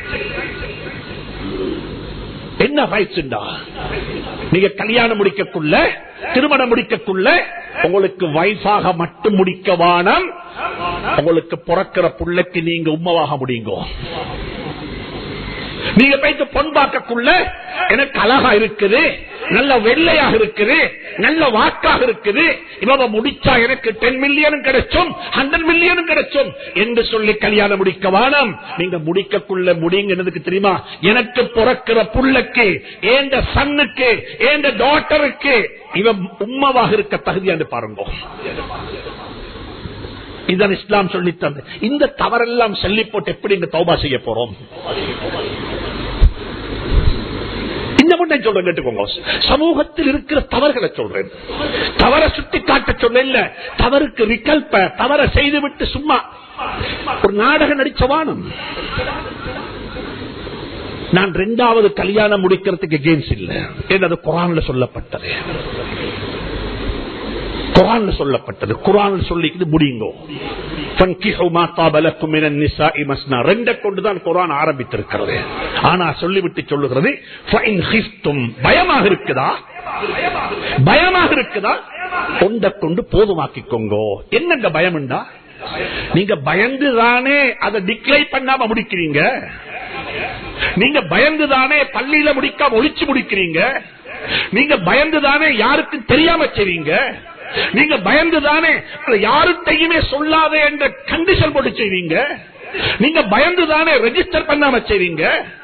என்ன ரைட்ஸ்? நீங்க கல்யாணம் முடிக்கக்குள்ள, திருமணம் முடிக்கக்குள்ள உங்களுக்கு வைஃபாக மட்டும் முடிக்க வானம், உங்களுக்கு பிறக்கிற புள்ளைக்கு நீங்க உம்மவாக முடியுங்க. நீங்க போயிட்டு பொன் பார்க்கக்குள்ள எனக்கு அழகா இருக்குது, நல்ல வெள்ளையாக இருக்குது, நல்ல வாக்காக இருக்குது, இவ முடிச்சா எனக்கு டென் மில்லியனும் கிடைச்சும் ஹண்ட்ரட் மில்லியனும் கிடைச்சும் என்று சொல்லி கல்யாணம் முடிக்க வானம். நீங்க முடிக்கக்குள்ள முடியுங்க. என்னதுக்கு தெரியுமா? எனக்கு பிறக்கிற புள்ளைக்கு, ஏண்ட சன்னுக்கு, ஏண்ட டாட்டருக்கு இவன் உம்மவாக இருக்க தகுதியான்னு பாருங்க. இதான் இஸ்லாம் சொல்லி தந்து. இந்த தவறெல்லாம் சொல்லி போட்டு எப்படி இங்க தௌபா செய்ய போறோம்? இந்த மட்டும் சொல்றேன், கேட்டுக்கோங்க. சமூகத்தில் இருக்கிற தவறுகளை சொல்றேன், தவற சுட்டி காட்ட சொல்ல இல்ல, தவறுக்கு விகல்ப, தவற செய்துவிட்டு சும்மா ஒரு நாடகம் நடிச்சவானும். நான் இரண்டாவது கல்யாணம் முடிக்கிறதுக்கு எகெயின்ஸ்ட் இல்ல, என்னது குர்ஆன்ல சொல்லப்பட்டது, குர்ஆன்ல சொல்லப்பட்டது. குர்ஆன்ல சொல்லிக்குது முடியுங்கோ. ரெண்ட கொண்டுதான் குர்ஆன் ஆரம்பித்திருக்கிறது. ஆனா சொல்லிவிட்டு சொல்லுகிறது, பயமாக இருக்குதா, பயமாக இருக்குதா, கொண்ட கொண்டு போதுமாக்கிக்கோங்கோ. என்னங்க பயம்டா? நீங்க பயந்துதானே அதை டிக்ளைன் பண்ணாம முடிக்கிறீங்க. நீங்க பயந்துதானே பள்ளியில முடிக்காம ஒளிச்சு முடிக்கிறீங்க. நீங்க பயந்துதானே யாருக்கும் தெரியாம செய்வீங்க. நீங்க பயந்துதானே யாருத்தையுமே சொல்லாத என்ற கண்டிஷன் போட்டு செய்வீங்க. நீங்க பயந்துதானே ரெஜிஸ்டர் பண்ணாம செய்வீங்க.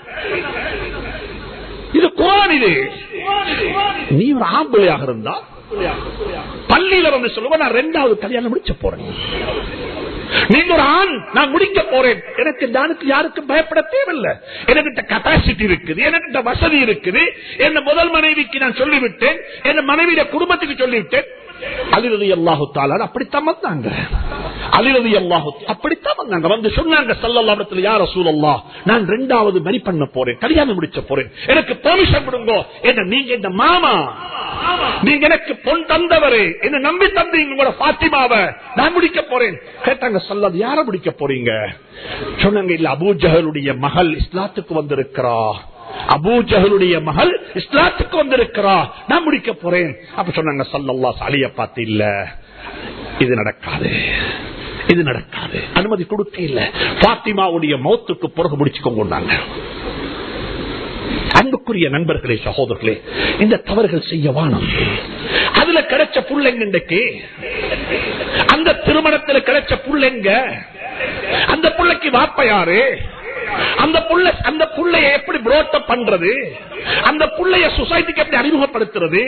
இது குர்ஆன். இது நீ ஒரு ஆம்பளையாக இருந்தா பள்ளியில வந்து சொல்லுவ, நான் ரெண்டாவது கல்யாணம் முடிச்ச போறேன். நீங்க ஒரு ஆண், நான் முடிக்க போறேன். எனக்கு நானுக்கு யாருக்கும் பயப்பட தேவையில்லை. எனக்கிட்ட கெப்பாசிட்டி இருக்குது, எனக்கிட்ட வசதி இருக்குது. என் முதல் மனைவிக்கு நான் சொல்லிவிட்டேன், என் மனைவிய குடும்பத்துக்கு சொல்லிவிட்டேன். அலி ரலியல்லாஹு தஆலா அப்படித்தான் வந்தாங்க. அலி ரலியல்லாஹு அப்படித்தான் வந்தாங்க. வந்து சொன்னாங்க ஸல்லல்லாஹு அலைஹி வஸல்லம், யா ரசூலல்லாஹ், நான் இரண்டாவது மரி பண்ண போறேன், கல்யாணம் முடிச்ச போறேன், எனக்கு பெர்மிஷன் கொடுங்க. என்ன நீங்க இந்த மாமா, நீங்க எனக்கு பொன் தந்தவரே, என்ன நம்பி தந்தீங்க உங்களோட ஃபாத்திமாவை, நான் முடிக்க போறேன். கேட்டாங்க ஸல்லல்லாஹு, யார முடிக்க போறீங்க? சொன்னாங்க, இல்ல அபூ ஜஹலுடைய மகள் இஸ்லாத்துக்கு வந்திருக்கிறா, அபூ ஜஹலுடைய மகள் இஸ்லாத்துக்கு வந்திருக்கிறா, நான் முடிக்க போறேன். அப்ப சொன்னாங்க ஸல்லல்லாஹு அலைஹி பார்த்து, இல்ல இது நடக்காது, இது நடக்காது, அனுமதி கொடுக்க இல்ல. ஃபாத்திமாவுடைய மௌத்துக்கு பிறகு முடிச்சுக்கொண்டாங்க. அன்புக்குரிய நண்பர்களே, சகோதரர்களே, இந்த தவறுகள் செய்ய வானம். அதுல கிடைச்ச புள்ளைங்க இன்றைக்கு, அந்த திருமணத்தில் கிடைச்ச புள்ளைங்க, அந்த புள்ளைக்கு வாப்ப யாரு, அந்த புள்ள அந்த புள்ளைய எப்படி புரோட்டப் பண்றது, அந்த புள்ளைய சொசைட்டிக்கு எப்படி அறிமுகப்படுத்துறது,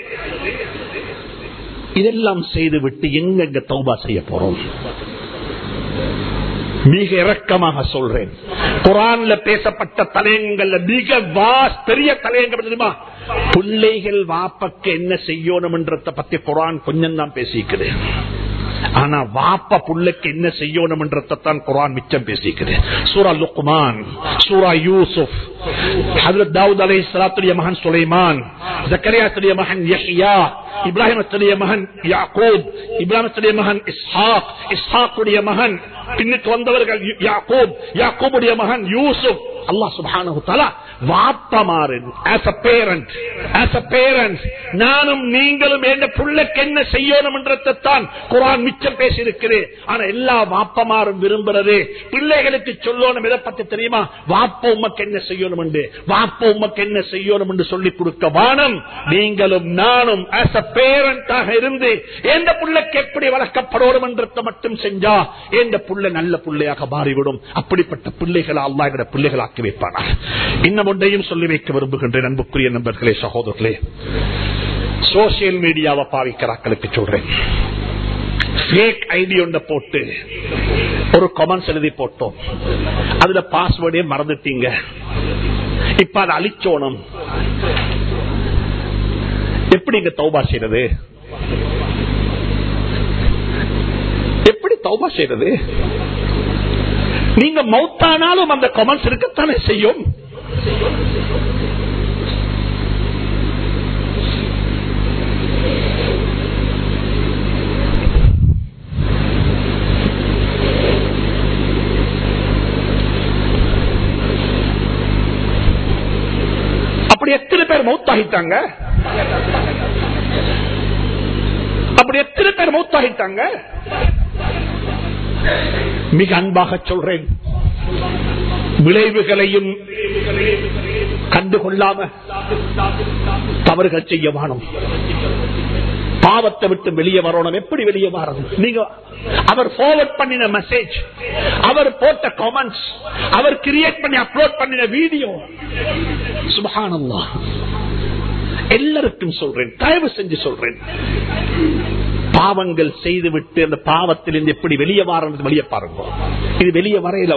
இதெல்லாம் செய்துவிட்டு எங்க தௌபா செய்ய போறோம்? மிக இரக்கமாக சொல்றேன், குர்ஆன்ல பேசப்பட்ட தலையங்கள்ல மிக வாஸ் பெரிய தலையங்கம் தெரியுமா? பிள்ளைகள் வாப்பக்கு என்ன செய்யணும் என்றத பத்தி குர்ஆன் கொஞ்சம் தான் பேசிக்குது. ஆனா வாப்பா புள்ளைக்கு என்ன செய்யணும் என்றதான் குர்ஆன் மிச்சம் பேசிக்குது. சூரா லுக்மான், சூரா யூசுப், ஹஜ்ரத் தாவூத் அலைஹிஸ்ஸலாத்துடைய மகன் சுலைமான், ஜக்கரியாவுடைய மகன் யஹ்யா, இப்ராஹிமுடைய மகன் யாக்கூப், இப்ராஹிமுடைய மகன் இஸ்ஹாக், இஸ்ஹாக்குடைய மகன் பின்னுக்கு வந்தவர்கள் யாக்கூப், யாக்கூபுடைய மகன் யூசுப். அல்லாஹ் சுப்ஹானஹு தஆலா வாப்பமாறு as a parent as a parent நானும் நீங்களும் என்ன புள்ளைக்கு என்ன செய்யணும் என்றதான் குர்ஆன் மிச்சம் பேசி இருக்கிறது. ஆனா எல்லா வாப்பமாரும் விரும்புறது பிள்ளைகளுக்கு சொல்லணும். இதை பத்தி தெரியுமா? வாப்ப உமக்கு என்ன செய்யணும் என்று, வாப்ப உமக்கு என்ன செய்யணும் என்று சொல்லிக் கொடுக்க வானம். நீங்களும் நானும் as a parent ஆக இருந்து எந்த புள்ளைக்கு எப்படி வளர்க்கப்படணும் என்றதை மட்டும் செஞ்சா எந்த புள்ளை நல்ல புள்ளையாக மாறிவிடும். அப்படிப்பட்ட பிள்ளைகளை அல்லாஹ் என்ற பிள்ளைகளாக்கி வைப்பானார். இன்னும் ஒன்றையும் சொல்லி வைக்க விரும்புகின்றேன் அன்புக்குரிய நண்பர்களே, சகோதரர்களே. சோசியல் மீடியாவை பாவிக்கிறாக்களுக்கு சொல்றேன், ஃபேக் ஐடி ஒன்றை போட்டு ஒரு கமெண்ட்ஸ் எழுதி போட்டோம், அதுல பாஸ்வேர்டே மறந்துட்டீங்க, இப்ப அதை அழிச்சோணும். எப்படி இங்க தௌபா செய்யறது? எப்படி தௌபா செய்யறது? நீங்க மௌத்தானாலும் அந்த கமெண்ட்ஸ் இருக்கத்தானே செய்யும். அப்படி எத்தனை பேர் மௌத்தாகிட்டாங்க? அப்படி எத்தனை பேர் மௌத்தாகிட்டாங்க? மிக அன்பாக சொல்றேன், விளைவுகளையும் கண்டுகொள்ளாம தவறுகள் செய்ய வாணும். பாவத்தை விட்டு வெளியே வரணும். எப்படி வெளியே வரணும்? நீங்க அவர் ஃபார்வர்ட் பண்ணின மெசேஜ், அவர் போட்ட கமெண்ட்ஸ், அவர் கிரியேட் பண்ணி அப்லோட் பண்ணின வீடியோ, சுப்ஹானல்லாஹ். எல்லாருக்கும் சொல்றேன், தயவு செஞ்சு சொல்றேன், பாவங்கள் செய்துவிட்டு அந்த பாவத்திலிருந்து எப்படி வெளியே வாரது வெளியே பாருங்க. இது வெளியே வரையில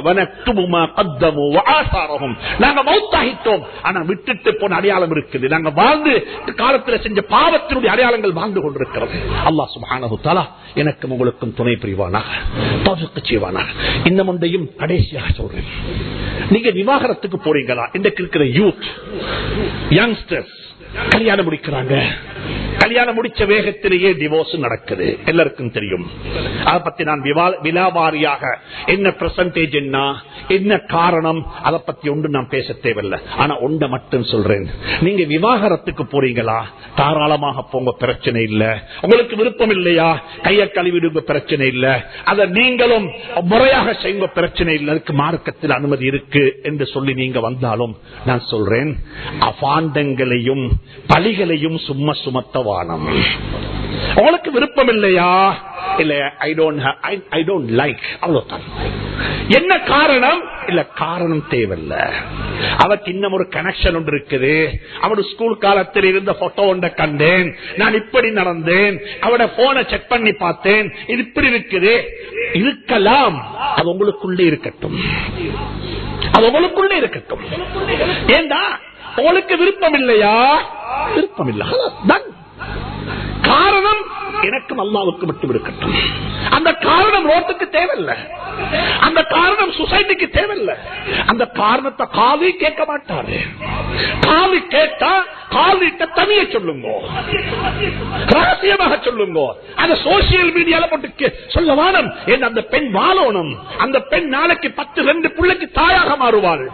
நாங்க மௌத்தாகிட்டோம், ஆனா விட்டுட்டு போன அடையாளம் இருக்குது. நாங்க வாழ்ந்து காலத்தில் செஞ்ச பாவத்தினுடைய அடையாளங்கள் வாழ்ந்து கொண்டிருக்கிறது. அல்லாஹ் சுப்ஹானஹு தஆலா எனக்கும் உங்களுக்கும் துணை புரிவானாக, தௌஃபீக் செய்வானாக. இன்னும் ஒன்றையும் கடைசியாக சொல்றேன், நீங்க விவாகரத்துக்கு போறீங்களா? இன்றைக்கு இருக்கிற யூத் யங்ஸ்டர்ஸ் கல்யாணம் முடிக்கிறாங்க, கல்யாணம் முடிச்ச வேகத்திலேயே டிவோர்ஸ் நடக்குது, எல்லாருக்கும் தெரியும். அதை பத்தி நான் விலாவாரியாக என்ன பெர்சன்டேஜ் என்ன என்ன காரணம் அதை பத்தி ஒன்று நான் பேச தேவையில்லை. ஆனா ஒன்றை மட்டும் சொல்றேன், நீங்க விவாகரத்துக்கு போறீங்களா? தாராளமாக போங்க, பிரச்சனை இல்ல. உங்களுக்கு விருப்பம் இல்லையா? கைய கழுவிடுங்க, பிரச்சனை இல்ல. அதை நீங்களும் முறையாக செய்யுங்க, பிரச்சனை இல்லை. அதுக்கு மார்க்கத்தில் அனுமதி இருக்கு என்று சொல்லி நீங்க வந்தாலும் நான் சொல்றேன், அபாண்டங்களையும் பழிகளையும் சும்மா சுமத்தவானம். உங்களுக்கு விருப்பம் இல்லையா? இல்ல, I don't I don't like, அவ்வளவுதான். என்ன காரணம்? இல்ல, காரணம் தேவையில்ல. அவருக்கு இன்னும் ஒரு கனெக்ஷன் ஒன்று இருக்குது. அவரு ஸ்கூல் காலத்தில் இருந்த போட்டோ ஒன்றை கண்டேன், நான் இப்படி நடந்தேன், அவட போனை செக் பண்ணி பார்த்தேன், இது இப்படி இருக்குது. இருக்கலாம், அது உங்களுக்குள்ளே இருக்கட்டும், அது உங்களுக்குள்ளே இருக்கட்டும். ஏண்டா உங்களுக்கு விருப்பம் இல்லையா? விருப்பம் இல்ல. காரணம் எனக்கும் அல்லாவுக்கு விட்டு விடுக்கட்டும். அந்த காரணம் ரோட்டுக்கு தேவையில்லை, அந்த காரணம் சொசைட்டிக்கு தேவையில்லை. அந்த காரணத்தை காவி கேட்க மாட்டாரு. காவி கேட்டா காவிட்ட தனியை சொல்லுங்க, ரகசியமாக சொல்லுங்க. அந்த சோசியல் மீடியால போட்டு சொல்ல வானம். அந்த பெண் வாழணும், அந்த பெண் நாளைக்கு பத்து ரெண்டு பிள்ளைக்கு தாயாக மாறுவாள்.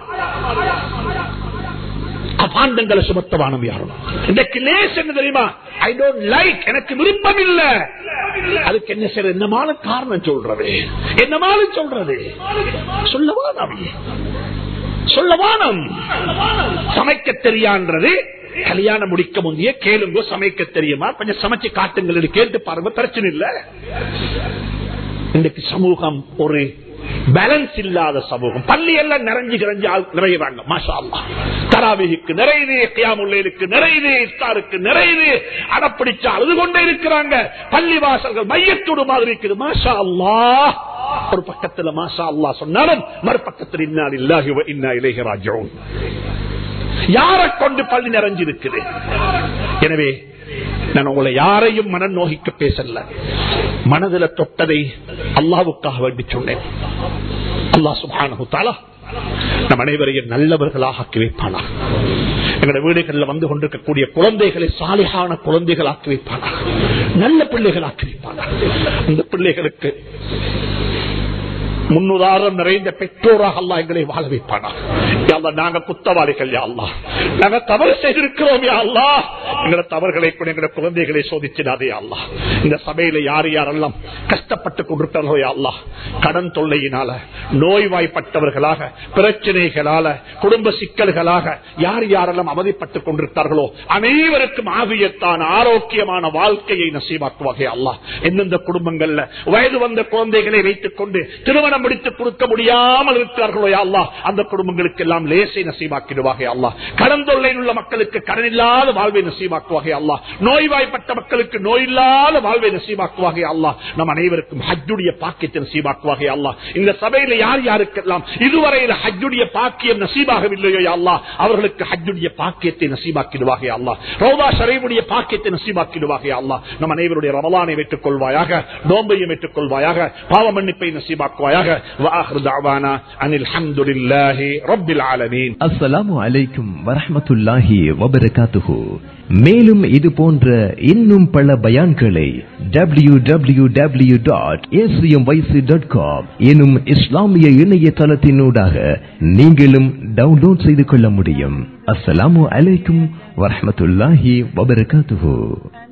அபாண்டங்களை சுமத்தவானம் யாரும் இன்றைக்கு லேஸ் என்ன தெரியுமா? ஐ டோன்ட் லைக், எனக்கு விருப்பம் இல்ல. அதுக்கு என்ன செய்ய, என்னமான காரணம் சொல்றது, என்னமான சொல்றது சொல்லவானம், சொல்லவானம். சமைக்க தெரியான்றது கல்யாணம் முடிக்க முந்தைய கேளுங்க, சமைக்க தெரியுமா கொஞ்சம் சமைச்சு காட்டுங்கள் கேட்டு பாருங்க, பிரச்சனை இல்ல. இன்றைக்கு சமூகம் ஒரு பேலன்ஸ் இல்லாத சமூகம். பள்ளி எல்லாம் நிறைஞ்சு கிரஞ்சு நிறையிறாங்க. மாஷா அல்லாஹ், தராவீஹுக்கு நிறையுது, கியாமுல் லைலுக்கு நிறையுது, இஃப்தாருக்கு நிறையுது. அடப்பிடிச்சா அழுது கொண்டே இருக்கிறாங்க. பள்ளி வாசல்கள் மையத்தோடு மாதிரி இருக்குது. மாஷா அல்லாஹ். ஒரு பக்கத்துல மாஷா அல்லாஹ் சொன்னாலும் மறுபக்கத்தில் இன்னா லில்லாஹி வ இன்னா இலைஹி ராஜிஊன். யாரை கொண்டு பள்ளி நிறைஞ்சிருக்குது? எனவே நான் உங்களை யாரையும் மனம் நோகிக்க பேசல, மனதில் தொட்டதை அல்லாஹ்வுக்காக வேண்டி சொன்னேன். அல்லாஹ் சுப்ஹானஹு வ தஆலா நம் அனைவரையும் நல்லவர்களாக ஆக்கி வைப்பானா. எங்களுடைய வீடுகளில் வந்து கொண்டிருக்கக்கூடிய குழந்தைகளை சாலிஹான குழந்தைகள் ஆக்கி வைப்பானா, நல்ல பிள்ளைகள் ஆக்கி வைப்பானா. அந்த பிள்ளைகளுக்கு முன்னுதாரணம் நிறைந்த பெற்றோராக அல்லாஹ் எங்களை வாழ வைப்பானா. நாங்க குத்தவாளிகள் யா அல்லாஹ், நாங்க தவறு செய்திருக்கிறோம் யா அல்லாஹ். எங்களோட தவறுகளை கூட எங்களோட குழந்தைகளை சோதிச்சிடாதே அல்லாஹ். இந்த சபையில யார் யாரெல்லாம் கஷ்டப்பட்டு கொண்டிருக்கிறார்களோ யா அல்லாஹ், கடன் தொல்லையினால, நோய்வாய்ப்பட்டவர்களாக, பிரச்சனைகளால, குடும்ப சிக்கல்களாக யார் யாரெல்லாம் அவதிப்பட்டுக் கொண்டிருக்கிறார்களோ அனைவருக்கும் ஆவியத்தான ஆரோக்கியமான வாழ்க்கையை நசீபாக்குவாக அல்லாஹ். எந்தெந்த குடும்பங்கள்ல வயது வந்த குழந்தைகளை வைத்துக் கொண்டு திருமணம் முடித்து கொடுக்க முடியாமல் இருக்கிறார்களோ யா அல்லாஹ், அந்த குடும்பங்களுக்கு எல்லாம் லேசை நசீபாக்கிடுவாக அல்லாஹ். கடன் தொல்லையில் உள்ள மக்களுக்கு கடன் இல்லாத வாழ்வை நசீபாக்குவாக அல்லாஹ். நோய்வாய்ப்பட்ட மக்களுக்கு நோய் இல்லாத வாழ்வை நசீபாக்குவாக அல்லாஹ். நம் அனைவருக்கும் ஹஜ்ஜுடைய பாக்கியத்தை நசீபாக்குவாக அல்லாஹ். இந்த சபையில யார் யாருக்கெல்லாம் இதுவரையில் ஹஜ்ஜுடைய பாக்கியம் நசீபாகவில்லையோ யா அல்லாஹ், அவர்களுக்கு ஹஜ்ஜுடைய பாக்கியத்தை நசீபாக்கிடுவாக அல்லாஹ். ரௌதா ஷரீஃபுடைய பாக்கியத்தை நசீபாக்கிடுவாக அல்லாஹ். நம் அனைவருடைய ரமலானை ஏற்றுக் கொள்வாயாக, நோன்பையும் ஏற்றுக் கொள்வாயாக, பாவ மன்னிப்பை நசீபாக்குவாயாக. وآخر دعوانا أن الحمد لله رب العالمين. அஸ்ஸலாமு அலைக்கும் வரஹ்மத்துல்லாஹி வபரகாத்துஹு. மேலும் இது போன்ற இன்னும் பல பயான்களை W W W dot A C M Y C dot com எனும் இஸ்லாமிய இணையதளத்தினூடாக நீங்களும் டவுன்லோட் செய்து கொள்ள முடியும். அஸ்ஸலாமு அலைக்கும் வரஹ்மத்துல்லாஹி வபரகாத்துஹு.